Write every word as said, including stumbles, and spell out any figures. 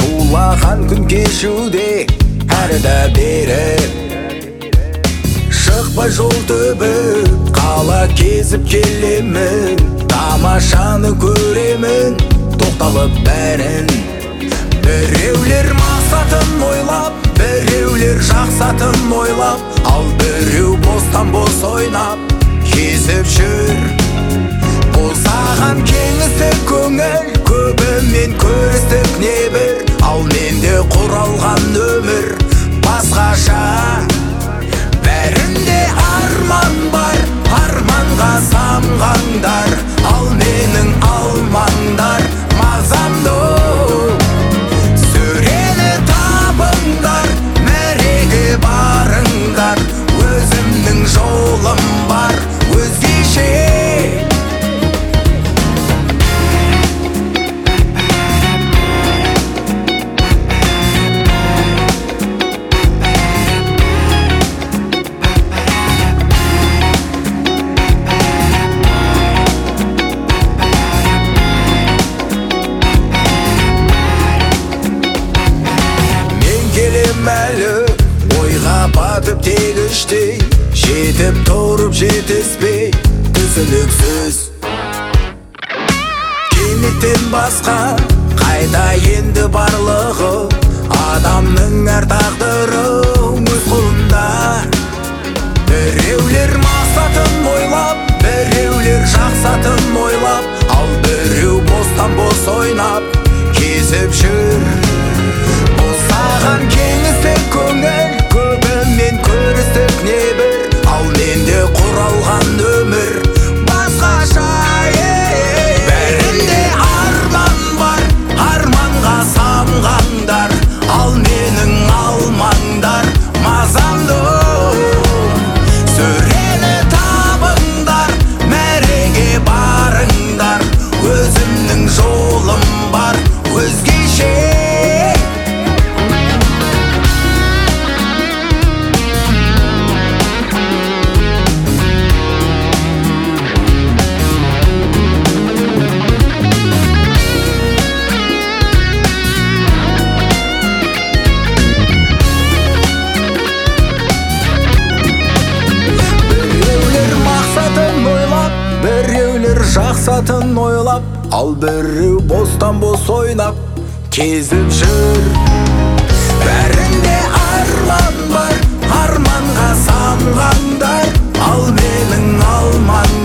шулаған күн кешуде әрді бері шықпай жол түбі қала кезіп келемін, тамашаны көремін тоқталып бәрін. Біреулер мақсатын ойлап, біреулер жақсатын ойлап, ал біреу бостан бос ойнап кезіп жүр. Бұл саған кеңістік көңіл, көбімен көрістік небір, ал менде құралған өмір басқаша. Бәрінде арман бар, арманға самғаңдар, ал менің алмаңдар мазамды. Сөрені табыңдар, мәреге барыңдар, өзімнің жолым бар өзгеше. Әлі ойға батып тегіштей, жетіп тұрып жетіспей түсініксіз. Кенеттен басқа қайда енді барлығы, адамның әр тағдыры өз қолында. Біреулер мақсатын ойлап, біреулер жақсатын ойлап, ал біреу бостан бос ойнап кезіп жүр. Бұл саған кеңістік көңіл, көбімен көрістік небір, ал менде құралған өмір басқаша. Бәрінде арман бар, арманға самғаңдар, ал менің алмаңдар мазамды. Сөрені табыңдар, мәреге барыңдар, өзімнің жолым бар өзгеше. Жақсатын ойлап, ал біреу бостан бос ойнап кезіп жүр. Бәрінде арман бар, арманға самғаңдар, ал менің алман